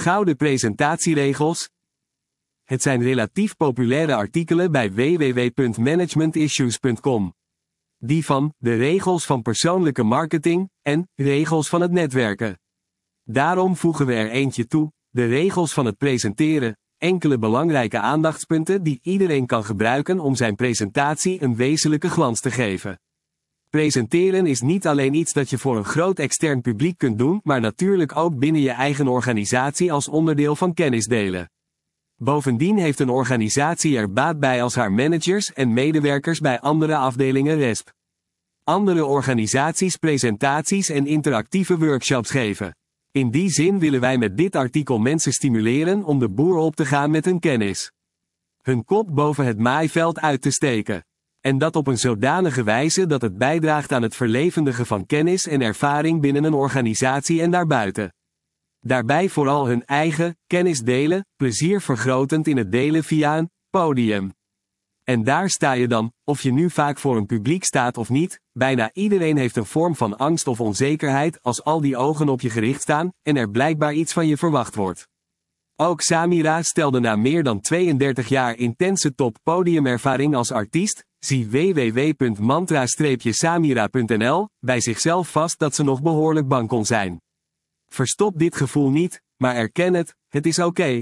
Gouden presentatieregels. Het zijn relatief populaire artikelen bij www.managementissues.com. Die van de regels van persoonlijke marketing en regels van het netwerken. Daarom voegen we er eentje toe, de regels van het presenteren, enkele belangrijke aandachtspunten die iedereen kan gebruiken om zijn presentatie een wezenlijke glans te geven. Presenteren is niet alleen iets dat je voor een groot extern publiek kunt doen, maar natuurlijk ook binnen je eigen organisatie als onderdeel van kennis delen. Bovendien heeft een organisatie er baat bij als haar managers en medewerkers bij andere afdelingen RESP. Andere organisaties presentaties en interactieve workshops geven. In die zin willen wij met dit artikel mensen stimuleren om de boer op te gaan met hun kennis. Hun kop boven het maaiveld uit te steken. En dat op een zodanige wijze dat het bijdraagt aan het verlevendigen van kennis en ervaring binnen een organisatie en daarbuiten. Daarbij vooral hun eigen kennis delen, plezier vergrotend in het delen via een podium. En daar sta je dan, of je nu vaak voor een publiek staat of niet, bijna iedereen heeft een vorm van angst of onzekerheid als al die ogen op je gericht staan en er blijkbaar iets van je verwacht wordt. Ook Samira stelde na meer dan 32 jaar intense top podiumervaring als artiest, zie www.mantra-samira.nl, bij zichzelf vast dat ze nog behoorlijk bang kon zijn. Verstop dit gevoel niet, maar erken het is oké.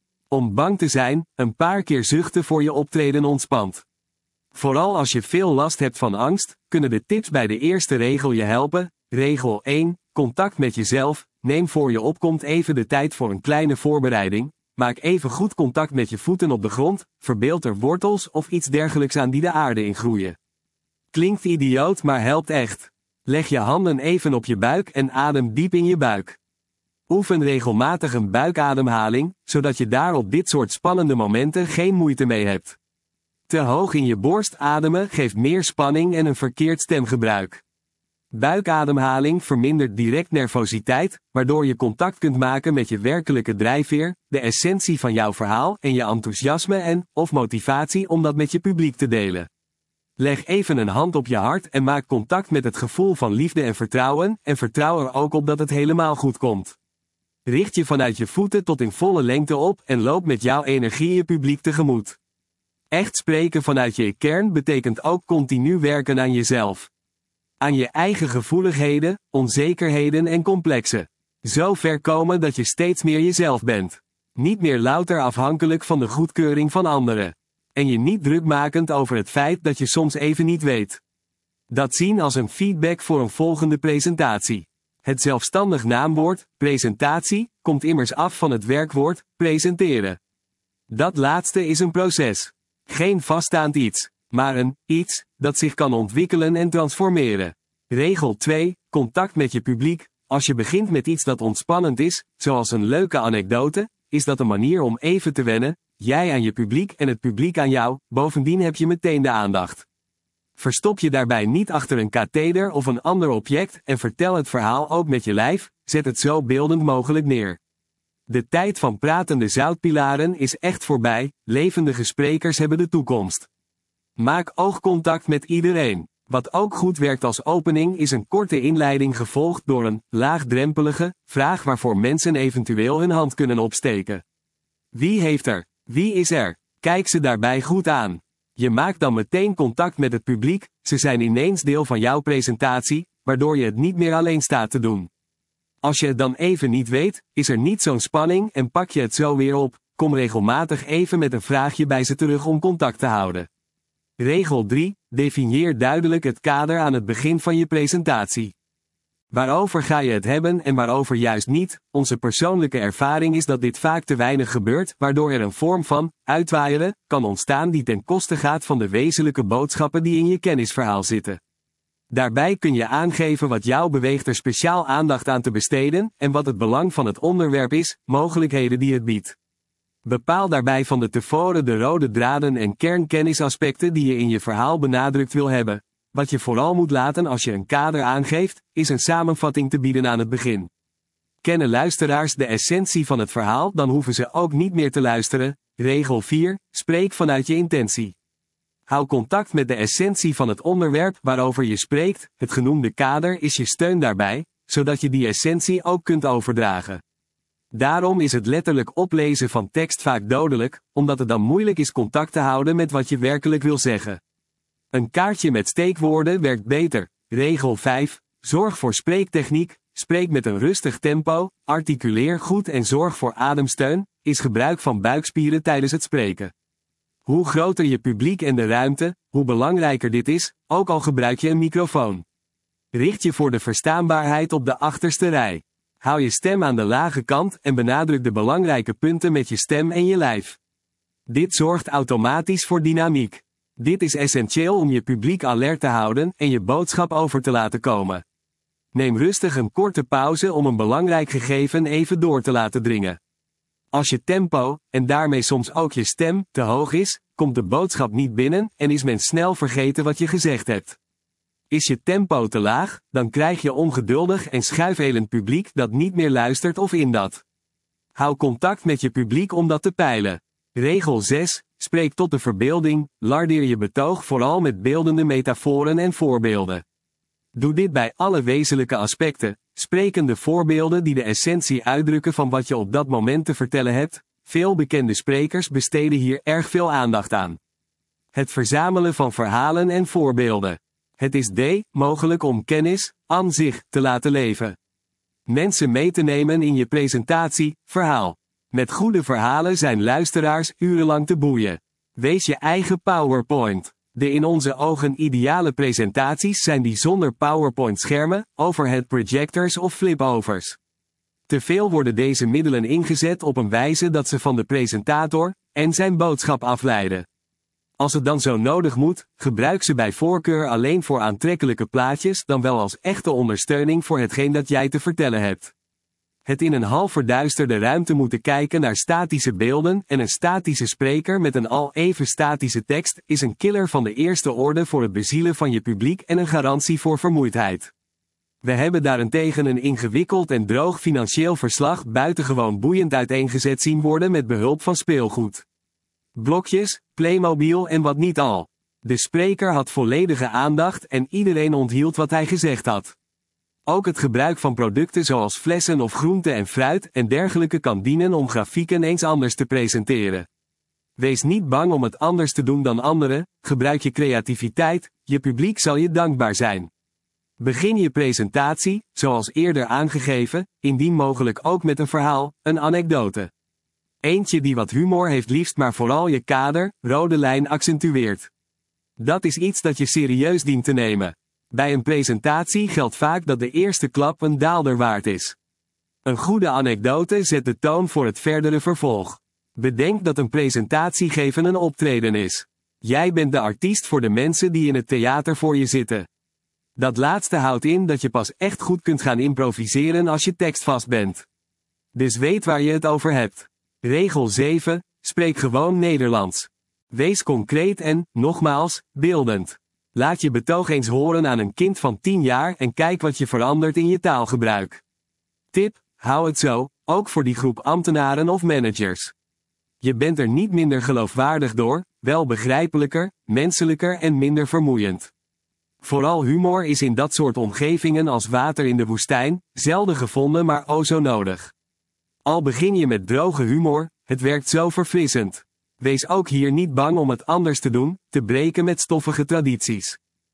Om bang te zijn, een paar keer zuchten voor je optreden ontspant. Vooral als je veel last hebt van angst, kunnen de tips bij de eerste regel je helpen. Regel 1, contact met jezelf. Neem voor je opkomt even de tijd voor een kleine voorbereiding. Maak even goed contact met je voeten op de grond, verbeeld er wortels of iets dergelijks aan die de aarde ingroeien. Klinkt idioot, maar helpt echt. Leg je handen even op je buik en adem diep in je buik. Oefen regelmatig een buikademhaling, zodat je daar op dit soort spannende momenten geen moeite mee hebt. Te hoog in je borst ademen geeft meer spanning en een verkeerd stemgebruik. Buikademhaling vermindert direct nervositeit, waardoor je contact kunt maken met je werkelijke drijfveer, de essentie van jouw verhaal en je enthousiasme en/of motivatie om dat met je publiek te delen. Leg even een hand op je hart en maak contact met het gevoel van liefde en vertrouw er ook op dat het helemaal goed komt. Richt je vanuit je voeten tot in volle lengte op en loop met jouw energie je publiek tegemoet. Echt spreken vanuit je kern betekent ook continu werken aan jezelf. Aan je eigen gevoeligheden, onzekerheden en complexen. Zo ver komen dat je steeds meer jezelf bent. Niet meer louter afhankelijk van de goedkeuring van anderen. En je niet drukmakend over het feit dat je soms even niet weet. Dat zien als een feedback voor een volgende presentatie. Het zelfstandig naamwoord, presentatie, komt immers af van het werkwoord, presenteren. Dat laatste is een proces. Geen vaststaand iets, maar een iets dat zich kan ontwikkelen en transformeren. Regel 2, contact met je publiek. Als je begint met iets dat ontspannend is, zoals een leuke anekdote, is dat een manier om even te wennen, jij aan je publiek en het publiek aan jou, bovendien heb je meteen de aandacht. Verstop je daarbij niet achter een katheder of een ander object en vertel het verhaal ook met je lijf, zet het zo beeldend mogelijk neer. De tijd van pratende zoutpilaren is echt voorbij, levendige sprekers hebben de toekomst. Maak oogcontact met iedereen. Wat ook goed werkt als opening is een korte inleiding gevolgd door een laagdrempelige vraag waarvoor mensen eventueel hun hand kunnen opsteken. Wie heeft er? Wie is er? Kijk ze daarbij goed aan. Je maakt dan meteen contact met het publiek, ze zijn ineens deel van jouw presentatie, waardoor je het niet meer alleen staat te doen. Als je het dan even niet weet, is er niet zo'n spanning en pak je het zo weer op, kom regelmatig even met een vraagje bij ze terug om contact te houden. Regel 3, definieer duidelijk het kader aan het begin van je presentatie. Waarover ga je het hebben en waarover juist niet? Onze persoonlijke ervaring is dat dit vaak te weinig gebeurt, waardoor er een vorm van uitwaaieren kan ontstaan die ten koste gaat van de wezenlijke boodschappen die in je kennisverhaal zitten. Daarbij kun je aangeven wat jou beweegt er speciaal aandacht aan te besteden en wat het belang van het onderwerp is, mogelijkheden die het biedt. Bepaal daarbij van de tevoren de rode draden en kernkennisaspecten die je in je verhaal benadrukt wil hebben. Wat je vooral moet laten als je een kader aangeeft, is een samenvatting te bieden aan het begin. Kennen luisteraars de essentie van het verhaal, dan hoeven ze ook niet meer te luisteren. Regel 4, spreek vanuit je intentie. Hou contact met de essentie van het onderwerp waarover je spreekt, het genoemde kader is je steun daarbij, zodat je die essentie ook kunt overdragen. Daarom is het letterlijk oplezen van tekst vaak dodelijk, omdat het dan moeilijk is contact te houden met wat je werkelijk wil zeggen. Een kaartje met steekwoorden werkt beter. Regel 5. Zorg voor spreektechniek. Spreek met een rustig tempo, articuleer goed en zorg voor ademsteun, is gebruik van buikspieren tijdens het spreken. Hoe groter je publiek en de ruimte, hoe belangrijker dit is, ook al gebruik je een microfoon. Richt je voor de verstaanbaarheid op de achterste rij. Hou je stem aan de lage kant en benadruk de belangrijke punten met je stem en je lijf. Dit zorgt automatisch voor dynamiek. Dit is essentieel om je publiek alert te houden en je boodschap over te laten komen. Neem rustig een korte pauze om een belangrijk gegeven even door te laten dringen. Als je tempo, en daarmee soms ook je stem, te hoog is, komt de boodschap niet binnen en is men snel vergeten wat je gezegd hebt. Is je tempo te laag, dan krijg je ongeduldig en schuifelend publiek dat niet meer luistert of indat. Hou contact met je publiek om dat te peilen. Regel 6. Spreek tot de verbeelding, lardeer je betoog vooral met beeldende metaforen en voorbeelden. Doe dit bij alle wezenlijke aspecten, sprekende voorbeelden die de essentie uitdrukken van wat je op dat moment te vertellen hebt. Veel bekende sprekers besteden hier erg veel aandacht aan. Het verzamelen van verhalen en voorbeelden. Het is mogelijk om kennis aan zich te laten leven. Mensen mee te nemen in je presentatie, verhaal. Met goede verhalen zijn luisteraars urenlang te boeien. Wees je eigen PowerPoint. De in onze ogen ideale presentaties zijn die zonder PowerPoint-schermen, overhead projectors of flipovers. Te veel worden deze middelen ingezet op een wijze dat ze van de presentator en zijn boodschap afleiden. Als het dan zo nodig moet, gebruik ze bij voorkeur alleen voor aantrekkelijke plaatjes dan wel als echte ondersteuning voor hetgeen dat jij te vertellen hebt. Het in een half verduisterde ruimte moeten kijken naar statische beelden en een statische spreker met een al even statische tekst is een killer van de eerste orde voor het bezielen van je publiek en een garantie voor vermoeidheid. We hebben daarentegen een ingewikkeld en droog financieel verslag buitengewoon boeiend uiteengezet zien worden met behulp van speelgoed. Blokjes, Playmobil en wat niet al. De spreker had volledige aandacht en iedereen onthield wat hij gezegd had. Ook het gebruik van producten zoals flessen of groente en fruit en dergelijke kan dienen om grafieken eens anders te presenteren. Wees niet bang om het anders te doen dan anderen, gebruik je creativiteit, je publiek zal je dankbaar zijn. Begin je presentatie, zoals eerder aangegeven, indien mogelijk ook met een verhaal, een anekdote. Eentje die wat humor heeft liefst maar vooral je kader, rode lijn accentueert. Dat is iets dat je serieus dient te nemen. Bij een presentatie geldt vaak dat de eerste klap een daalder waard is. Een goede anekdote zet de toon voor het verdere vervolg. Bedenk dat een presentatie geven een optreden is. Jij bent de artiest voor de mensen die in het theater voor je zitten. Dat laatste houdt in dat je pas echt goed kunt gaan improviseren als je tekstvast bent. Dus weet waar je het over hebt. Regel 7. Spreek gewoon Nederlands. Wees concreet en, nogmaals, beeldend. Laat je betoog eens horen aan een kind van 10 jaar en kijk wat je verandert in je taalgebruik. Tip: hou het zo, ook voor die groep ambtenaren of managers. Je bent er niet minder geloofwaardig door, wel begrijpelijker, menselijker en minder vermoeiend. Vooral humor is in dat soort omgevingen als water in de woestijn, zelden gevonden maar o zo nodig. Al begin je met droge humor, het werkt zo verfrissend. Wees ook hier niet bang om het anders te doen, te breken met stoffige tradities.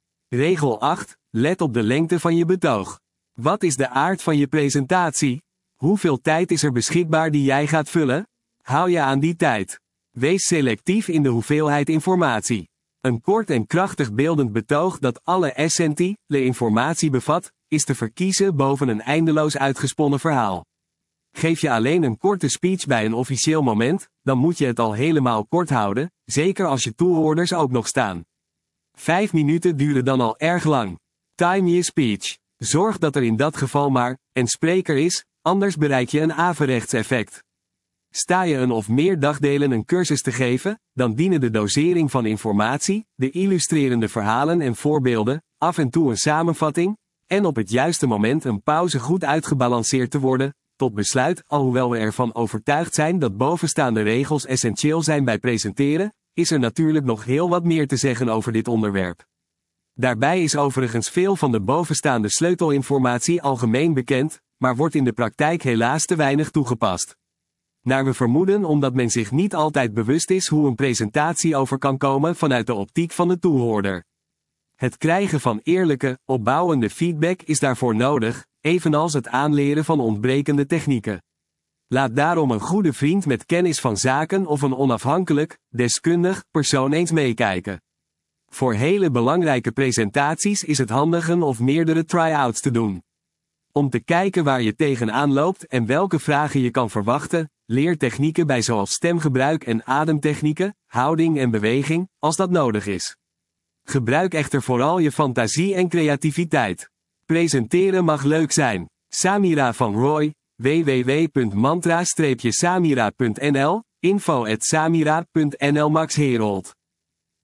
Regel 8. Let op de lengte van je betoog. Wat is de aard van je presentatie? Hoeveel tijd is er beschikbaar die jij gaat vullen? Hou je aan die tijd. Wees selectief in de hoeveelheid informatie. Een kort en krachtig beeldend betoog dat alle essentiële informatie bevat, is te verkiezen boven een eindeloos uitgesponnen verhaal. Geef je alleen een korte speech bij een officieel moment, dan moet je het al helemaal kort houden, zeker als je toehoorders ook nog staan. 5 minuten duren dan al erg lang. Time je speech. Zorg dat er in dat geval maar een spreker is, anders bereik je een averechts effect. Sta je een of meer dagdelen een cursus te geven, dan dienen de dosering van informatie, de illustrerende verhalen en voorbeelden, af en toe een samenvatting, en op het juiste moment een pauze goed uitgebalanceerd te worden, tot besluit, alhoewel we ervan overtuigd zijn dat bovenstaande regels essentieel zijn bij presenteren, is er natuurlijk nog heel wat meer te zeggen over dit onderwerp. Daarbij is overigens veel van de bovenstaande sleutelinformatie algemeen bekend, maar wordt in de praktijk helaas te weinig toegepast. Naar we vermoeden omdat men zich niet altijd bewust is hoe een presentatie over kan komen vanuit de optiek van de toehoorder. Het krijgen van eerlijke, opbouwende feedback is daarvoor nodig, evenals het aanleren van ontbrekende technieken. Laat daarom een goede vriend met kennis van zaken of een onafhankelijk, deskundig persoon eens meekijken. Voor hele belangrijke presentaties is het handig een of meerdere try-outs te doen. Om te kijken waar je tegenaan loopt en welke vragen je kan verwachten, leer technieken bij zoals stemgebruik en ademtechnieken, houding en beweging, als dat nodig is. Gebruik echter vooral je fantasie en creativiteit. Presenteren mag leuk zijn. Samira van Roy, www.mantra-samira.nl, info@samira.nl Max Herold